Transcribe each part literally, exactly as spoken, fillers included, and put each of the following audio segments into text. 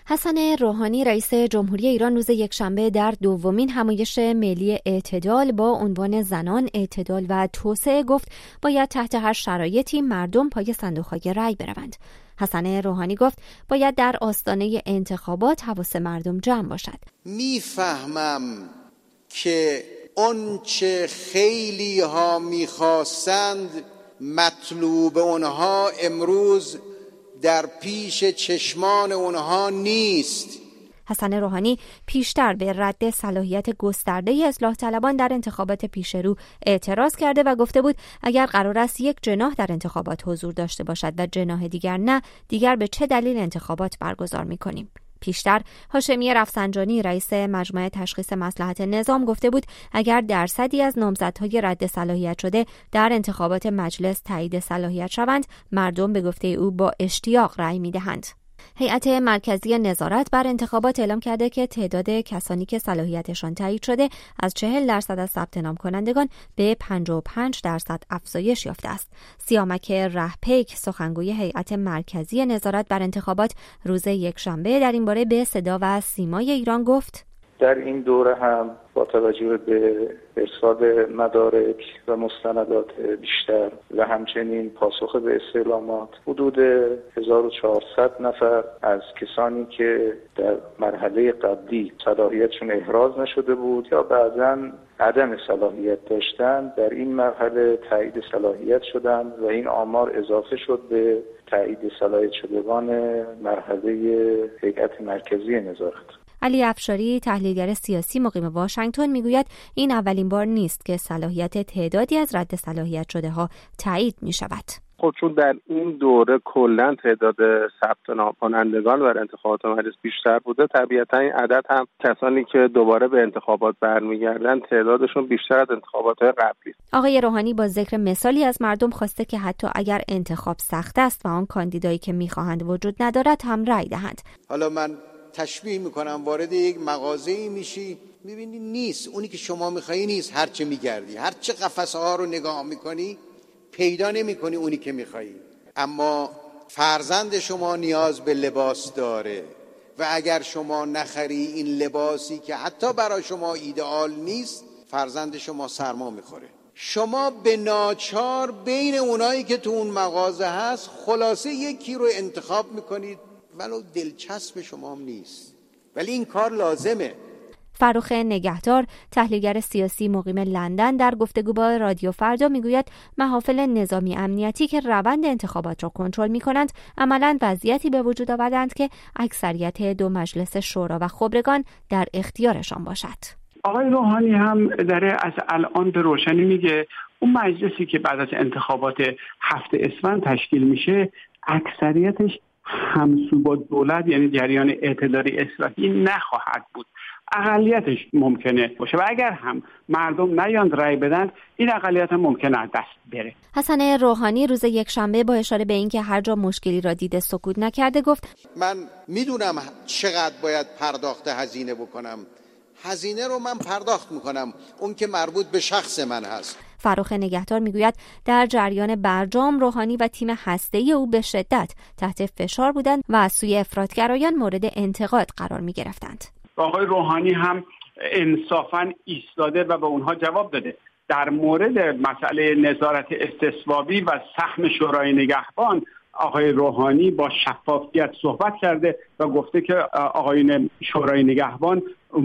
حسن روحانی رئیس جمهوری ایران روز یکشنبه در دومین همایش ملی اعتدال با عنوان زنان، اعتدال و توسعه گفت باید تحت هر شرایطی مردم پای صندوق‌های رای بروند. حسن روحانی گفت باید در آستانه انتخابات حواس مردم جمع باشد. میفهمم که اون چه خیلی ها میخواستند مطلوب اونها امروز در پیش چشمان اونها نیست. حسن روحانی پیشتر به رد صلاحیت گسترده اصلاح طلبان در انتخابات پیش رو اعتراض کرده و گفته بود اگر قرار است یک جناح در انتخابات حضور داشته باشد و جناح دیگر نه، دیگر به چه دلیل انتخابات برگزار می‌کنیم؟ پیشتر هاشمی رفسنجانی رئیس مجمع تشخیص مصلحت نظام گفته بود اگر درصدی از نامزدهای رد صلاحیت شده در انتخابات مجلس تایید صلاحیت شوند، مردم به گفته او با اشتیاق رأی می‌دهند. هیئت مرکزی نظارت بر انتخابات اعلام کرده که تعداد کسانی که صلاحیتشان تایید شده از چهل درصد از ثبت نام کنندگان به پنجاه و پنج درصد افزایش یافته است. سیامک رهپیک سخنگوی هیئت مرکزی نظارت بر انتخابات روز یکشنبه در این باره به صدا و سیمای ایران گفت در این دوره هم با توجه به ارصاد مدارک و مستندات بیشتر و همچنین پاسخ به استعلامات حدود هزار و چهارصد نفر از کسانی که در مرحله قبلی صلاحیتشون احراز نشده بود یا بعضاً عدم صلاحیت داشتن در این مرحله تایید صلاحیت شدند و این آمار اضافه شد به تایید صلاحیت شدگان مرحله هیئت مرکزی نظارت. علی افشاری تحلیلگر سیاسی مقیم واشنگتن میگوید این اولین بار نیست که صلاحیت تعدادی از رد صلاحیت شده ها تایید می شود. خب چون در این دوره کلا تعداد ثبت نام کنندگان بر انتخابات مجلس بیشتر بوده، طبیعتا این عدد هم کسانی که دوباره به انتخابات برمیگردن تعدادشون بیشتر از انتخابات قبلی است. آقای روحانی با ذکر مثالی از مردم خواسته که حتی اگر انتخاب سخت است و آن کاندیدایی که میخواهند وجود ندارد هم رأی دهند. حالا من تشبیه میکنم وارد یک مغازه‌ای میشی میبینی نیست، اونی که شما میخوایی نیست، هرچه میگردی هرچه قفسه ها رو نگاه میکنی پیدا نمیکنی اونی که میخوایی. اما فرزند شما نیاز به لباس داره و اگر شما نخری این لباسی که حتی برای شما ایدئال نیست، فرزند شما سرما میخوره. شما به ناچار بین اونایی که تو اون مغازه هست خلاصه یکی رو انتخاب میکنید ولو دلچسب شما هم نیست، ولی این کار لازمه. فرخ نگهدار تحلیلگر سیاسی مقیم لندن در گفتگو با رادیو فردا میگوید محافل نظامی امنیتی که روند انتخابات را کنترل می‌کنند عملاً وضعیتی به وجود آوردند که اکثریت دو مجلس شورا و خبرگان در اختیارشان باشد. آقای روحانی هم داره از الان به روشنی میگه اون مجلسی که بعد از انتخابات هفت اسفند تشکیل میشه اکثریتش همسو با دولت یعنی جریان اعتدالی اصلاحی نخواهد بود، اقلیتش ممکنه باشه و اگر هم مردم نیان رأی بدن این اقلیت هم ممکنه از دست بره. حسن روحانی روز یکشنبه با اشاره به اینکه هر جا مشکلی را دیده سکوت نکرده گفت من میدونم چقدر باید پرداخت هزینه بکنم، هزینه رو من پرداخت میکنم، اون که مربوط به شخص من هست. فرخ نگهدار میگوید در جریان برجام روحانی و تیم هسته‌ای او به شدت تحت فشار بودند و از سوی افراطگرایان مورد انتقاد قرار میگرفتند. آقای روحانی هم انصافاً ایستاده و به اونها جواب داده. در مورد مسئله نظارت استصوابی و سهم شورای نگهبان آقای روحانی با شفافیت صحبت کرده و گفته که آقایون شورای نگهبان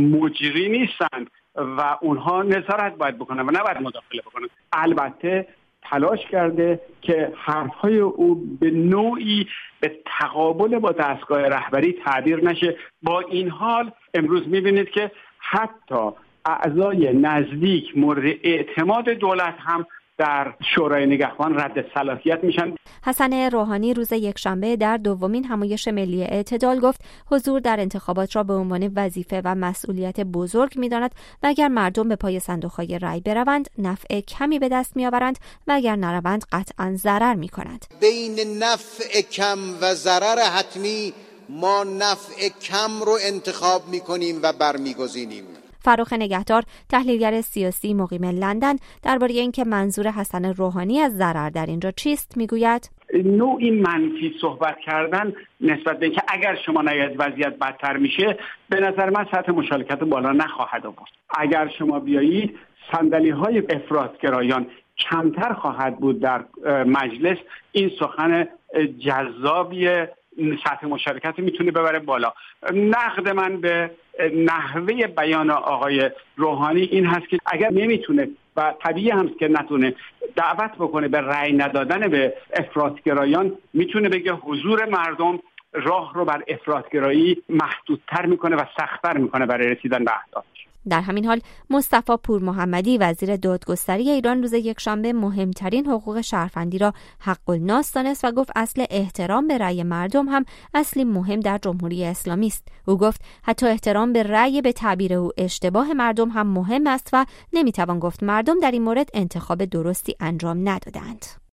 مجری نیستند و اونها نظارت باید بکنن و نباید مداخله بکنن. البته تلاش کرده که حرفهای او به نوعی به تقابل با دستگاه رهبری تعبیر نشه. با این حال امروز میبینید که حتی اعضای نزدیک مورد اعتماد دولت هم در شورای نگهبان رد صلاحیت میشن. حسن روحانی روز یکشنبه در دومین همایش ملی اعتدال گفت حضور در انتخابات را به عنوان وظیفه و مسئولیت بزرگ می‌داند و اگر مردم به پای صندوق‌های رای بروند نفع کمی به دست می‌آورند و اگر نروند قطعاً ضرر می‌کنند. بین نفع کم و ضرر حتمی ما نفع کم رو انتخاب می‌کنیم و برمی‌گزینیم. فرخ نگهدار تحلیلگر سیاسی مقیم لندن درباره اینکه منظور حسن روحانی از ضرر در اینجا چیست میگوید نوعی منفی صحبت کردن نسبت به اینکه اگر شما نیاید وضعیت بدتر میشه، به نظر من سطح مشارکت بالا نخواهد آورد. اگر شما بیایید صندلی‌های افراطگرایان کمتر خواهد بود در مجلس، این سخن جذابی سطح مشارکت میتونه ببره بالا. نقد من به نحوه بیان آقای روحانی این هست که اگر نمیتونه و طبیعی هم که نتونه دعوت بکنه به رأی ندادن به افراطگرایان، میتونه بگه حضور مردم راه رو بر افراطگرایی محدودتر میکنه و سخت‌تر میکنه برای رسیدن به اهداف. در همین حال مصطفی پور محمدی وزیر دادگستری ایران روز یکشنبه مهمترین حقوق شهروندی را حق الناس دانست و گفت اصل احترام به رأی مردم هم اصلی مهم در جمهوری اسلامی است. او گفت حتی احترام به رأی به تعبیر او اشتباه مردم هم مهم است و نمیتوان گفت مردم در این مورد انتخاب درستی انجام ندادند.